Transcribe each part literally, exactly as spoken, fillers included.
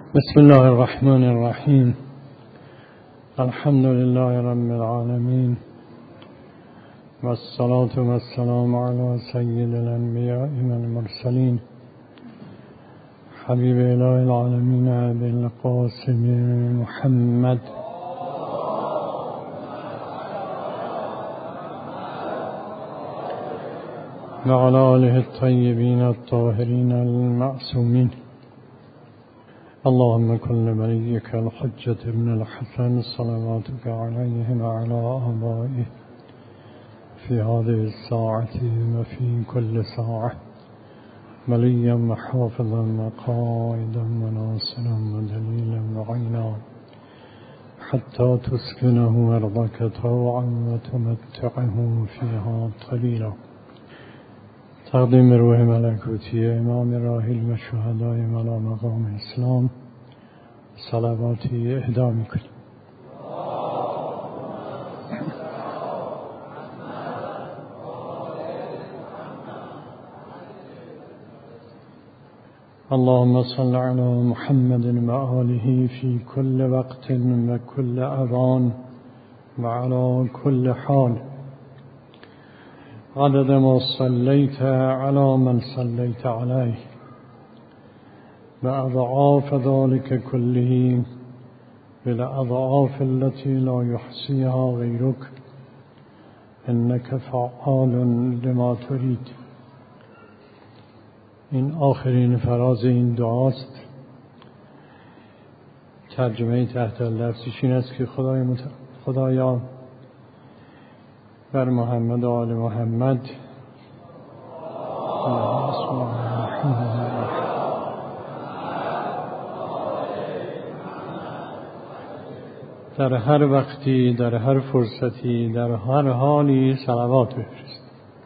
بسم الله الرحمن الرحیم. الحمد لله رب العالمین و الصلاة و السلام علی سید الانبیاء والمرسلین حبیب اله العالمین ابی القاسم محمد و علی آله الطیبین الطاهرین المعصومین. اللهم كن لوليك الحجة ابن الحسن صلواتك عليه وعلى آبائه في هذه الساعة وفي كل ساعة وليا وحافظا وقائدا وناصرا ودليلا وعينا حتى تسكنه أرضك طوعا وتمتعه فيها طويلا. تقدیم روح ملکوتی امام راحل و شهدای ملا مقام اسلام صلواتی اهدا میکنیم. اللهم صل على محمد و آله في كل وقت و كل اوان و على كل حال عدد ما صليت على من صليت عليه بأضعاف ذلك كله بالأضعاف التي لا يحصيها غيرك إنك فعال لما تريد. این آخرین فراز این دعاست. ترجمه تحت لفظش این است که خدای مت... خدایا بر محمد و آل محمد در هر وقتی، در هر فرصتی، در هر حالی صلوات بفرست.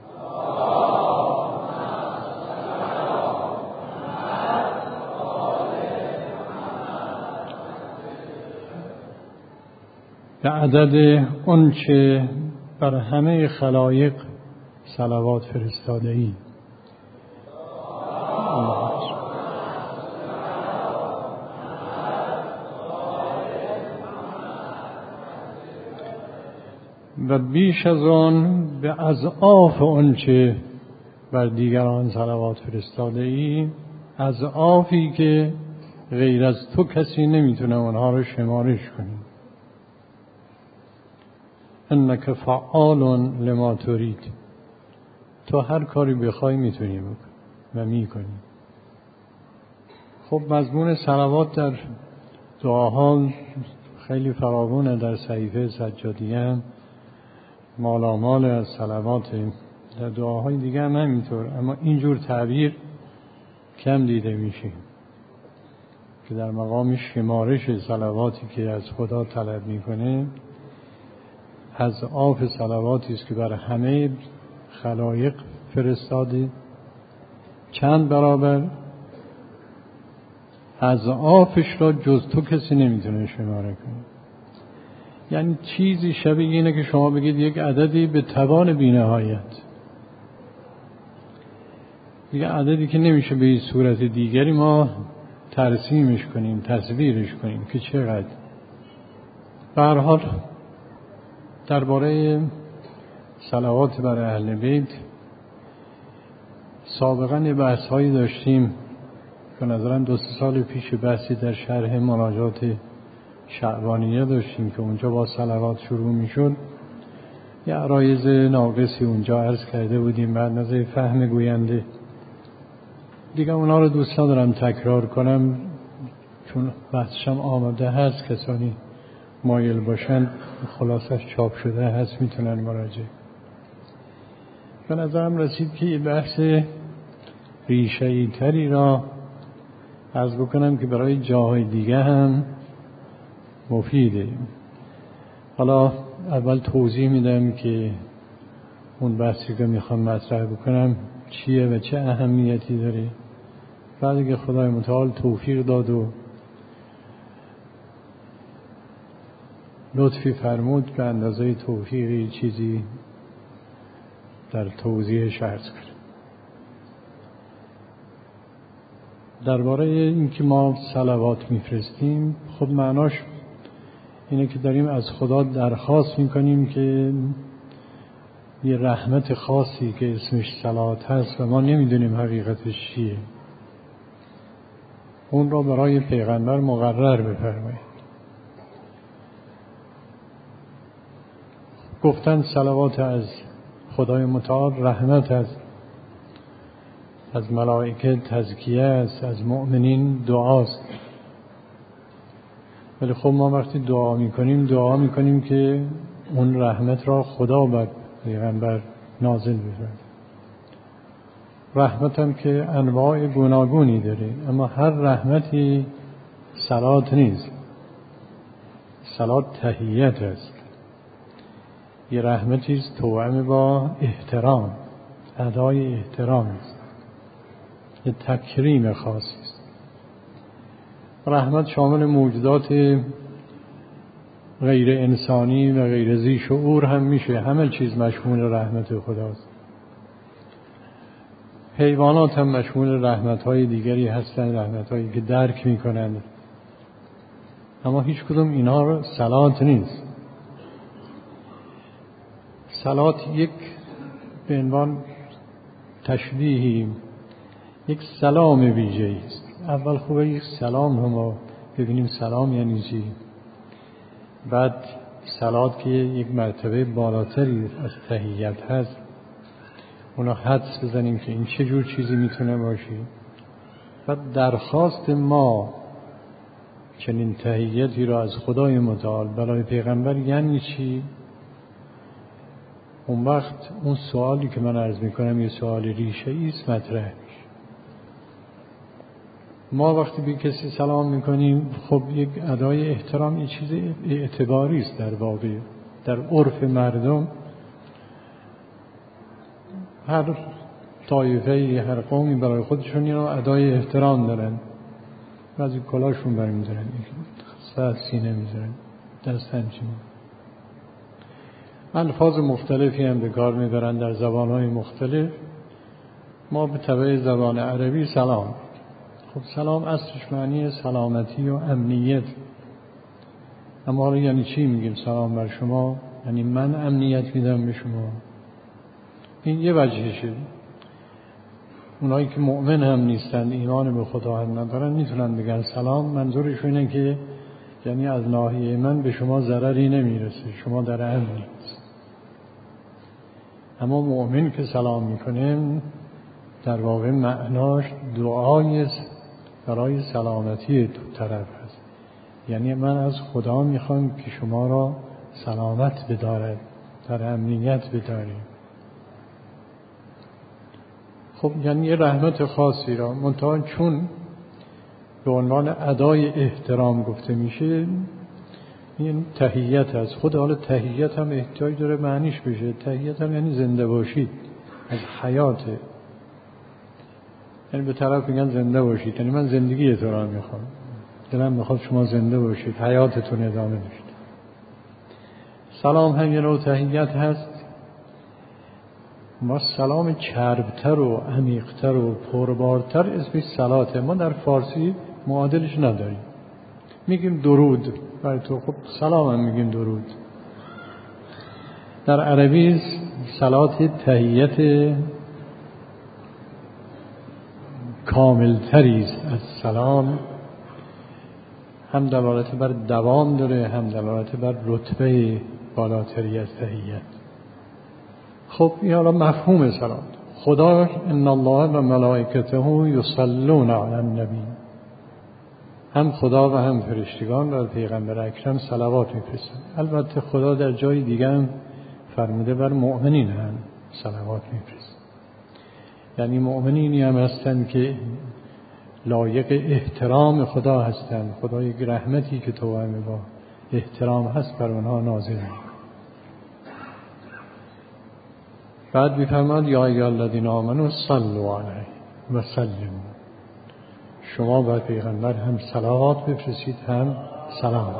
به عدد آنچه بر همه خلایق صلوات فرستاده ای. و بیش از آن به اضعاف آنچه بر دیگران صلوات فرستاده ای، اضعافی که غیر از تو کسی نمیتونه اونها رو شمارش کنه. انک فعال لما ترید. تو هر کاری بخوای میتونی بکنی و میکنی. خب مضمون صلوات در دعاها خیلی فراوانه. در صحیفه سجادیه هم مالامال از صلوات، در دعاهای دیگه هم همینطور، اما اینجور تعبیر کم دیده میشه که در مقام شمارش صلواتی که از خدا طلب میکنه از آف صلواتی است که بر همه خلایق فرستاده، چند برابر از آفش را جز تو کسی نمیتونه شماره کنه. یعنی چیزی شبیه اینه که شما بگید یک عددی به توان بی‌نهایت، یک عددی که نمیشه به این صورت دیگری ما ترسیمش کنیم، تصویرش کنیم که چقدر. به هر حال درباره صلوات بر اهل بیت سابقا یه بحث هایی داشتیم که نظرم دو سه سال پیش بحثی در شرح مناجات شعبانیه داشتیم که اونجا با صلوات شروع می شد. یه عرایض ناقصی اونجا عرض کرده بودیم بعد نظر فهم گوینده. دیگه اونا رو دوست ندارم تکرار کنم چون بحثشم آماده هست، کسانی مایل باشن خلاصش چاپ شده هست میتونن مراجعه. به نظرم رسید که یه بحث ریشه‌ای تری را عرض بکنم که برای جاهای دیگه هم مفیده. حالا اول توضیح میدم که اون بحثی که میخوام مطرح بکنم چیه و چه اهمیتی داره. بعد که خدای متعال توفیق داد و لطفی فرمود به اندازه توفیقی چیزی در توضیحش عرض کنم. درباره اینکه ما صلوات میفرستیم، خب معناش اینه که داریم از خدا درخواست میکنیم که یه رحمت خاصی که اسمش صلوات هست و ما نمیدونیم حقیقتش چیه، اون را برای پیغمبر مقرر بفرمایید. گفتن صلوات از خدای متعال رحمت است، از ملائکه تزکیه است، از مؤمنین دعاست. ولی خب ما وقتی دعا میکنیم دعا میکنیم که اون رحمت را خدا بر پیغمبر نازل بفرماید. رحمت هم که انواع گوناگونی داره، اما هر رحمتی صلات نیست. صلات تحیت است، یه رحمتی است توأم با احترام، ادای احترام است، یه تکریم خاصی است. رحمت شامل موجودات غیر انسانی و غیر ذی شعور هم میشه، همه چیز مشمول رحمت خداست. حیوانات هم مشمول رحمت‌های دیگری هستند، رحمت‌هایی که درک می‌کنند، اما هیچ کدوم اینا رو صلات نیست. صلات یک به عنوان تشبیهی، یک سلام ویژه‌ای است. اول خوبه یک سلام رو ما ببینیم سلام یعنی چی، بعد صلات که یک مرتبه بالاتری از تحیت هست اونا حدس بزنیم که این چه جور چیزی میتونه باشی. و درخواست ما چنین تحیتی را از خدای متعال برای پیغمبر یعنی چی؟ اون وقت اون سوالی که من عرض میکنم یه سوال ریشه‌ای است مطرح میشه. ما وقتی به کسی سلام میکنیم خب یک ادای احترام یه چیز اعتباری است، در واقع در عرف مردم هر طایفه‌ای هر قومی برای خودشون یه ادای احترام دارن. بعضی کلاشون برمی‌دارن، سر سینه می‌ذارن، دست همچین. الفاظ مختلفی هم به کار می‌برن در زبان‌های مختلف. ما به تبع زبان عربی سلام، خب سلام اصلش معنی سلامتی و امنیت. اما یعنی چی میگیم سلام بر شما؟ یعنی من امنیت میدم به شما. این یه وجهشه. اونایی که مؤمن هم نیستند، ایمان به خدا هم ندارن، میتونن بگن سلام. منظورشون اینه که یعنی از ناحیه من به شما ضرری نمیرسه، شما در امنید. اما مؤمن که سلام میکنه در واقع معناش دعای برای سلامتی دو طرف هست. یعنی من از خدا میخوام که شما را سلامت بدارد، در امنیت بدارید. خب یعنی یه رحمت خاصی را، منتها چون به عنوان ادای احترام گفته میشه، این تحیت از خود. حالا تحیت هم احتیاج داره معنیش بشه. تحیت هم یعنی زنده باشید، از حیاته. یعنی به طرف میگن زنده باشید، یعنی من زندگی تو را میخوام، دلم میخواد شما زنده باشید، حیاتتون ادامه بدید. سلام هم یه نوع تحیت هست. ما سلام چربتر و عمیقتر و پربارتر اسمش صلاته. ما در فارسی معادلش نداریم. میگیم درود برای تو، خب سلام هم میگیم درود. در عربی صلات تحیت کاملتری است از سلام، هم دلالت بر دوام داره، هم دلالت بر رتبه بالاتری از تحیت. خب این حالا مفهوم سلام. خدا ان الله و ملائکته یصلون علی النبی، هم خدا و هم فرشتگان بر پیغمبر اکرم صلوات میفرستند. البته خدا در جای دیگه هم فرموده بر مؤمنین هم صلوات میفرست. یعنی مؤمنینی هم هستند که لایق احترام خدا هستند. خدا یک رحمتی که توأم با احترام هست بر اونها نازل می‌کنه. بعد می‌فرماد یا ایها الذین آمنوا صلوا علیه و سلموا، شما بر پیغمبر هم صلوات بفرستید هم سلام.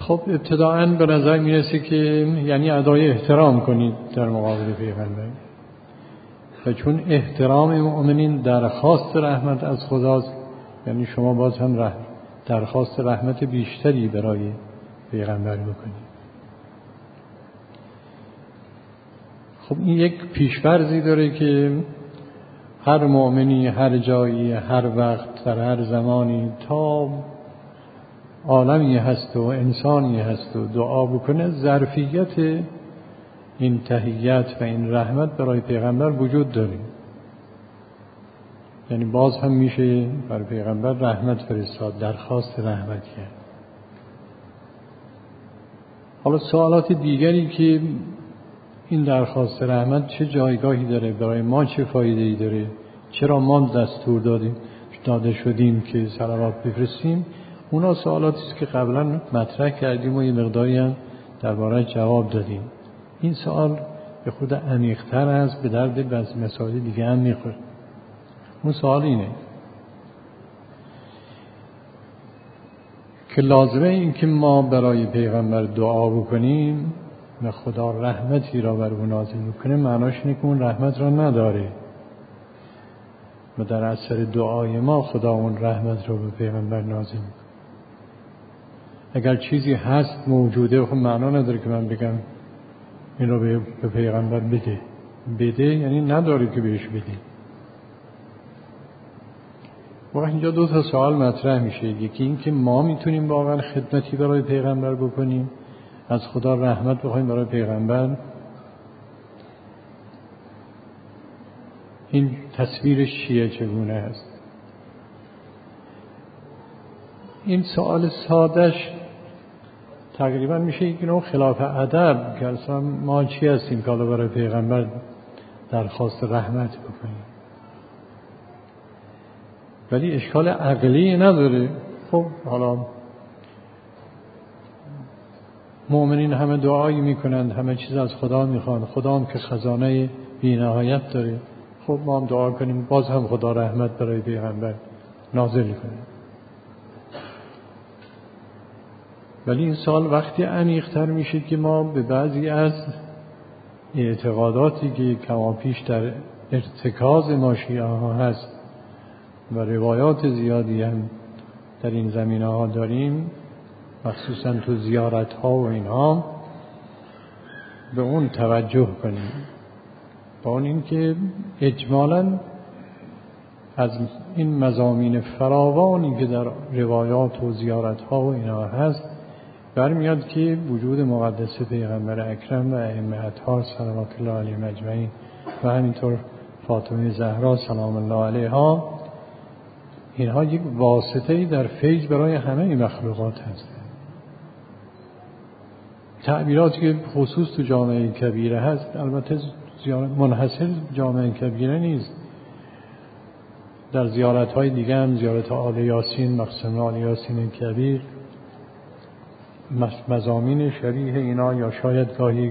خب ابتداعاً به نظر میرسه که یعنی ادای احترام کنید در مقابل پیغمبر، و چون احترام مؤمنین درخواست رحمت از خداست، یعنی شما باز هم رحم درخواست رحمت بیشتری برای پیغمبر بکنید. خب این یک پیش‌فرضی داره که هر مؤمنی هر جایی هر وقت در هر زمانی تا عالمی هست و انسانی هست و دعا بکنه، ظرفیت این تحیت و این رحمت برای پیغمبر وجود داره. یعنی باز هم میشه بر پیغمبر رحمت فرستاد، درخواست رحمت کرد. حالا سوالات دیگری که این درخواست رحمت چه جایگاهی داره، برای ما چه فایده‌ای داره، چرا ما دستور دادیم داده شدیم که صلوات بفرستیم، اونا سوالاتی است که قبلا مطرح کردیم و یه مقداری هم درباره جواب دادیم. این سوال به خود عمیق‌تر است، به درد بعضی مسائل دیگه هم میخوره. اون سوال اینه که لازمه این که ما برای پیغمبر دعا بکنیم و خدا رحمتی را بر او نازل بکنه، معناش اینه که اون رحمت را نداره و در اثر دعای ما خدا اون رحمت را به پیغمبر نازل میکنه. اگر چیزی هست موجوده، خب معنا نداره که من بگم این رو به پیغمبر بده. بده یعنی نداره که بهش بده. واقعا اینجا دو تا سوال مطرح میشه. یکی این که ما میتونیم واقعا خدمتی برای پیغمبر بکنیم، از خدا رحمت بخوایم برای پیغمبر. این تصویرش چیه، چگونه است؟ این سوال سادهش تقریبا میشه یک نوع خلاف ادب که اصلا ما چی هستیم که حالا برای پیغمبر درخواست رحمت بکنیم. ولی اشکال عقلی نداره. خب حالا مؤمنین همه دعایی میکنند، همه چیز از خدا میخوان، خدا هم که خزانه بی‌نهایت داره. خب ما هم دعا کنیم باز هم خدا رحمت برای پیغمبر نازل کنه. ولی این سال وقتی عمیق‌تر میشه که ما به بعضی از اعتقاداتی که کما پیش در ارتکاز ما شیعه ها هست و روایات زیادی هم در این زمینه ها داریم، مخصوصا تو زیارت ها و اینها، به اون توجه کنیم. با اون این که اجمالاً از این مضامین فراوانی که در روایات و زیارت ها و اینها هست برمیاد که وجود مقدس پیغمبر اکرم و ائمه اطهار صلوات الله علیهم اجمعین و همینطور فاطمه زهرا سلام الله علیها، اینها یک واسطه‌ای در فیض برای همه مخلوقات هست. تعبیراتی که خصوص تو جامعه کبیره هست، البته منحصر جامعه کبیره نیست، در زیارت های دیگه هم، زیارت آل یاسین، مقسم آل یاسین کبیر، مضامین شریح اینا یا شاید گاهی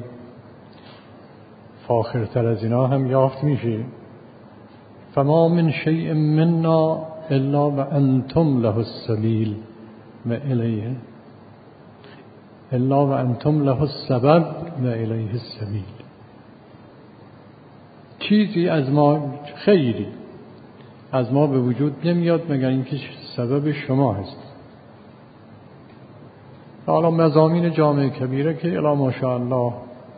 فاخرتر از اینا هم یافت میشه. فما من شیء منا الا و انتم له السبیل و الیه الا و انتم له السبب و الیه السبیل. چیزی از ما، خیری از ما به وجود نمیاد مگر اینکه سبب شما هست. حالا مضامین جامعه کبیره که الا ماشاءالله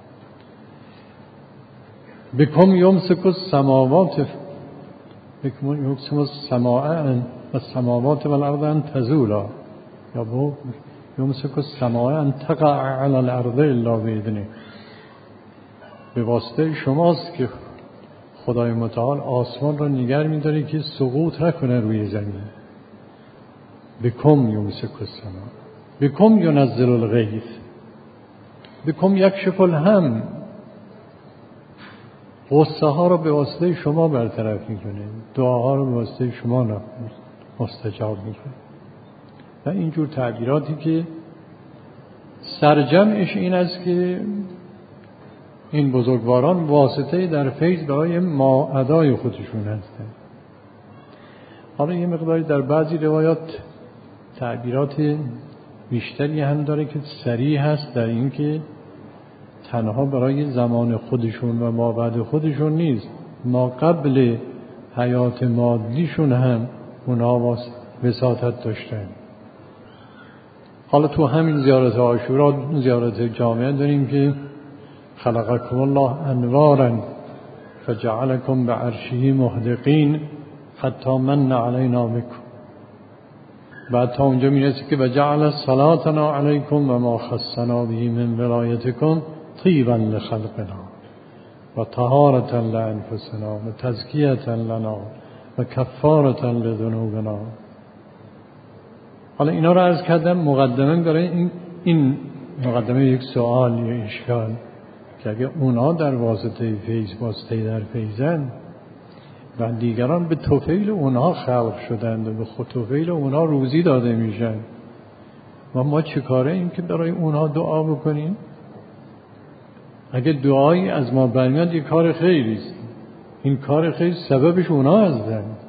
بکم یمسک السماوات بکم یمسک السماء و السماوات و الارض ان تزولا، یا بو یمسک السماء ان تقع علی الارض الا باذنه. به واسطه شماست که خدای متعال آسمان را نگه می‌داره که سقوط نکنه روی زمین. بکم یمسک السماء، بکم ینزل الغیث، بکم یکشف الهم. غصه ها رو به واسطه شما برطرف میکنه، دعاها رو به واسطه شما مستجاب میکنه. و اینجور تعبیراتی که سرجمعش این است که این بزرگواران واسطه در فیض برای ما ادای خودشون هستند. حالا یه مقداری در بعضی روایات تعبیرات بیشتری هم داره که صریح هست در این که تنها برای زمان خودشون و ما بعد خودشون نیست، ما قبل حیات مادیشون هم اونا وساطت داشتن. حالا تو همین زیارت عاشورا زیارت جامعه داریم که خلقکم الله انوارا فجعلکم بعرشه محدقین حتی من علینا بکم. بعد تا اونجا میرسه که وجعل صلاتنا علیکم و ما خصنا به من ولایتکم طیبا لخلقنا و طهارة لانفسنا و تزکیة لنا و کفارة لذنوبنا. حالا اینا رو عرض کردم مقدمه برای این, این مقدمه یک سوال یا اشکال که اگه اونا در واسطه فیض واسطه در فیضن و دیگران به طفیل اونا خلق شدند و به خود طفیل اونا روزی داده میشن و ما چه کاره این که برای اونا دعا بکنیم؟ اگه دعایی از ما برمیاد یک کار خیری است، این کار خیر سببش اونا هستند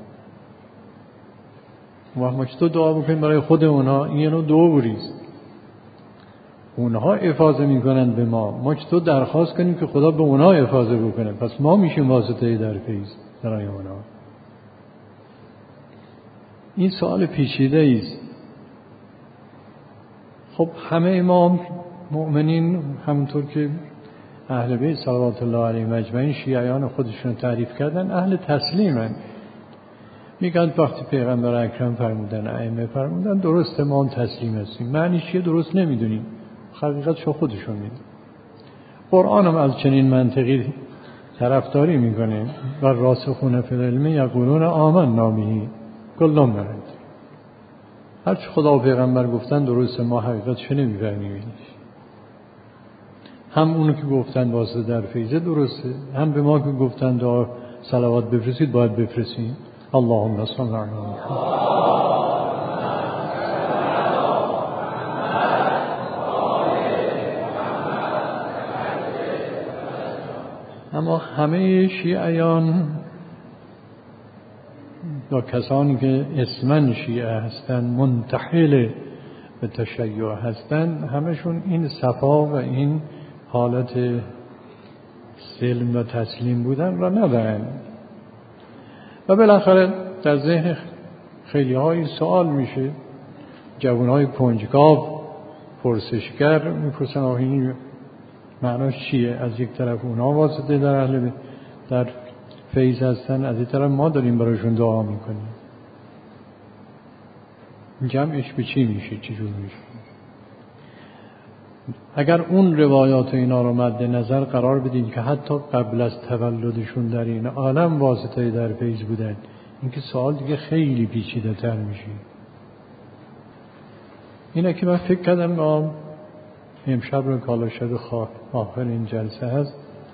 و ما چطور دعا بکنیم برای خود اونا؟ این یه نوع دوری است. اونها افاضه میکنند به ما، ما چطور درخواست کنیم که خدا به اونها افاضه بکنه؟ پس ما میشیم واسطه در فیض برای اونها. این سوال پیچیده است. خب همه ما مؤمنین همونطور که اهل بیت صلوات الله علیهم اجمعین شیعیان خودشون تعریف کردن اهل تسلیمن. میگن وقتی پیغمبر اکرم فرمودن ائمه فرمودن درسته ما هم تسلیم هستیم. معنیش چیه درست نمیدونیم، حقیقتشو خودشون میدونن. قرآن هم از چنین منطقی طرفداری میکنه و راسخون فی العلم یقولون آمنا به کل مرد. هر چه خدا و پیغمبر گفتن درسته، ما حقیقتشو نمیفهمیم. هم اونو که گفتن واسه در فیضه درسته، هم به ما که گفتن دعا صلوات بفرستید باید بفرستید. اللهم صل علی محمد. اما همه شیعیان و کسانی که اسمن شیعه هستن منتحل به تشیع هستن همشون این صفا و این حالت سلم و تسلیم بودن را ندارن و بالاخره در ذهن خیلی های سوال میشه. جوان های کنجکاو پرسشگر میپرسن آه این معناش چیه؟ از یک طرف اونا واسطه در اهل در فیض هستن، از یک طرف ما داریم برایشون دعا میکنیم. جمعش به چی میشه؟ چی جور میشه؟ اگر اون روایات اینا رو مد نظر قرار بدیم که حتی قبل از تولدشون در این عالم واسطه در فیض بودن، این که سوال دیگه خیلی پیچیده تر میشه. اینه که من فکر کردم ما امشب رو کالا شد آخر این جلسه هست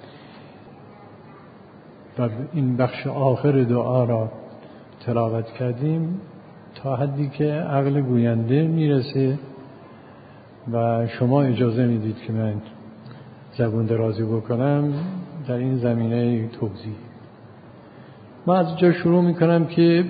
و این بخش آخر دعا را تلاوت کردیم تا حدی که عقل گوینده میرسه و شما اجازه میدید که من زبون درازی بکنم در این زمینه توضیح. من از جا شروع میکنم که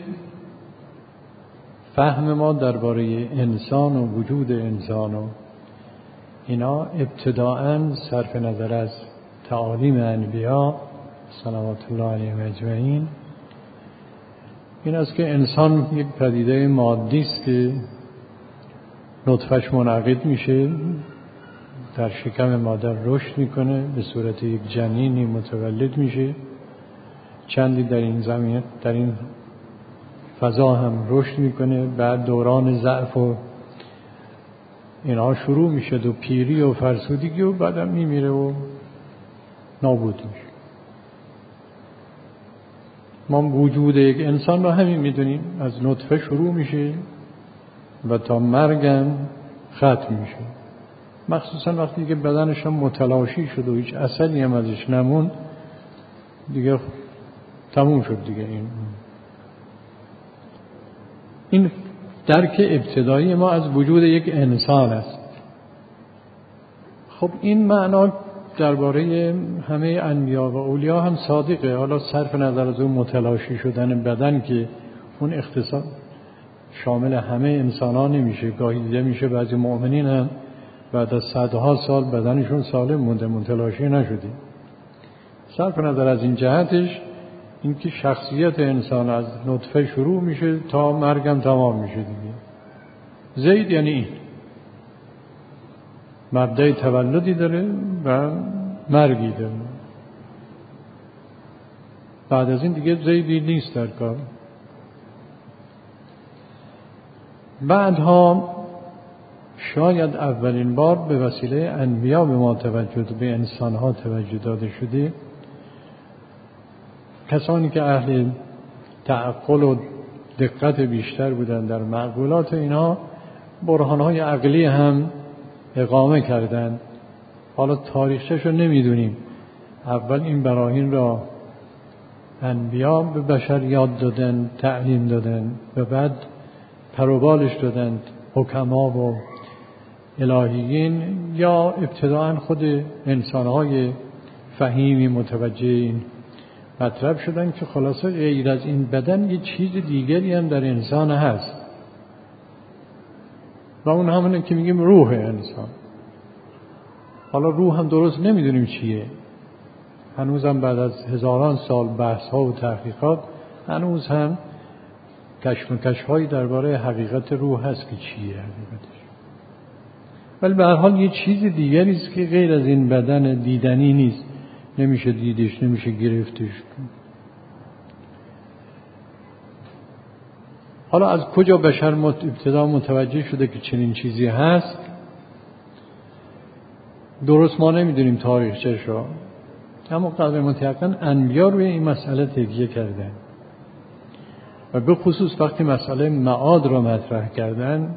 فهم ما درباره انسان و وجود انسان و اینا ابتداءً صرف نظر از تعالیم انبیا صلوات الله علیهم اجمعین این است که انسان یک پدیده مادی است که نطفه‌اش منعقد میشه، در شکم مادر رشد میکنه، به صورت یک جنینی متولد میشه، چندی در این زمین در این فضا هم رشد میکنه، بعد دوران ضعف و اینها شروع میشه و پیری و فرسودگی و بعدم میمیره و نابود میشه. ما وجود یک انسان رو همین میدونیم، از نطفه شروع میشه و تا مرگم ختم میشه. مخصوصا وقتی که بدنش هم متلاشی شد و هیچ اثری هم ازش نموند دیگه تموم شد دیگه. این این درک ابتدایی ما از وجود یک انسان است. خب این معنا درباره همه انبیا و اولیا هم صادقه. حالا صرف نظر از اون متلاشی شدن بدن که اون اختصاص شامل همه انسان ها نمیشه. گاهی دیده میشه بعضی مؤمنین هم بعد از صدها سال بدنشون سالم مونده، متلاشی نشدیم. صرف نظر از این جهتش، اینکه شخصیت انسان از نطفه شروع میشه تا مرگم تمام میشه دیگه. زید یعنی این مبدأ تولدی داره و مرگی داره. بعد از این دیگه زیدی نیست در کار. بعدها شاید اولین بار به وسیله انبیا به ما توجه، به انسانها توجه داده شده. کسانی که اهل تعقل و دقت بیشتر بودن در معقولات اینا، برهانهای عقلی هم اقامه کردند. حالا تاریخچه‌شو نمیدونیم. اول این براهین را انبیا به بشر یاد دادن، تعلیم دادن و بعد پروبالش دادند حکما و الهیین، یا ابتداءً خود انسانهای فهیمی متوجه این مطلب شدن که خلاصه غیر از این بدن یه چیز دیگری هم در انسان هست و اون همونه که میگیم روح انسان. حالا روح هم درست نمیدونیم چیه، هنوز هم بعد از هزاران سال بحث ها و تحقیقات هنوز هم کشمکش هایی درباره حقیقت روح هست که چیه حقیقتش. ولی به هر حال یه چیز دیگری است که غیر از این بدن دیدنی نیست، نمیشه دیدش، نمیشه گرفتش. حالا از کجا بشر ابتدا متوجه شده که چنین چیزی هست؟ درست ما نمیدونیم تاریخچه‌ش رو، اما قدر متیقن انبیا روی این مسئله تکیه کردن و به خصوص وقتی مسئله معاد رو مطرح کردن،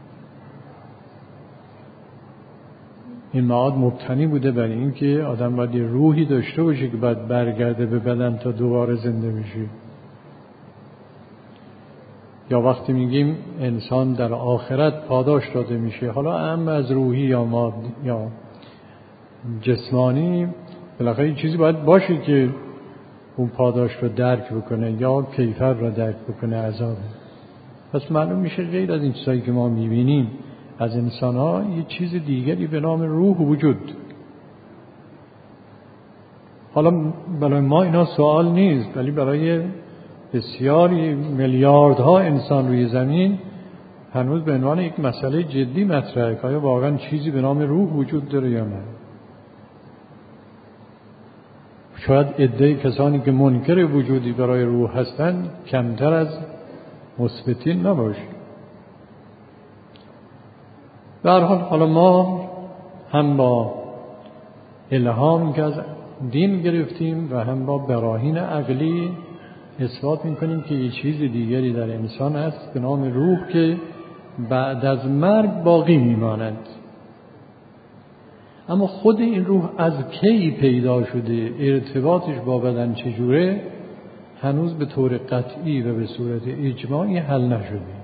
این معاد مبتنی بوده بر این که آدم باید روحی داشته باشه که باید برگرده به بدن تا دوباره زنده بشه. یا وقتی میگیم انسان در آخرت پاداش داده میشه، حالا اهم از روحی یا مادی یا جسمانی، بالاخره چیزی باید باشه که اون پاداش رو درک بکنه یا کیفر رو درک بکنه، عذاب. پس معلوم میشه غیر از این چیزایی که ما میبینیم از انسان ها یه چیز دیگری به نام روح وجود. حالا برای ما اینا سوال نیست، ولی برای بسیاری میلیاردها انسان روی زمین هنوز به عنوان یک مسئله جدی مطرحه که آیا واقعا چیزی به نام روح وجود داره یا نه. شاید عده کسانی که منکر وجودی برای روح هستند کمتر از مثبتین نباشه. به هر حال حالا ما هم با الهام که از دین گرفتیم و هم با براهین عقلی اثبات میکنیم که یه چیز دیگری در انسان هست به نام روح که بعد از مرگ باقی میماند. اما خود این روح از کی پیدا شده، ارتباطش با بدن چجوره، هنوز به طور قطعی و به صورت اجماعی حل نشده.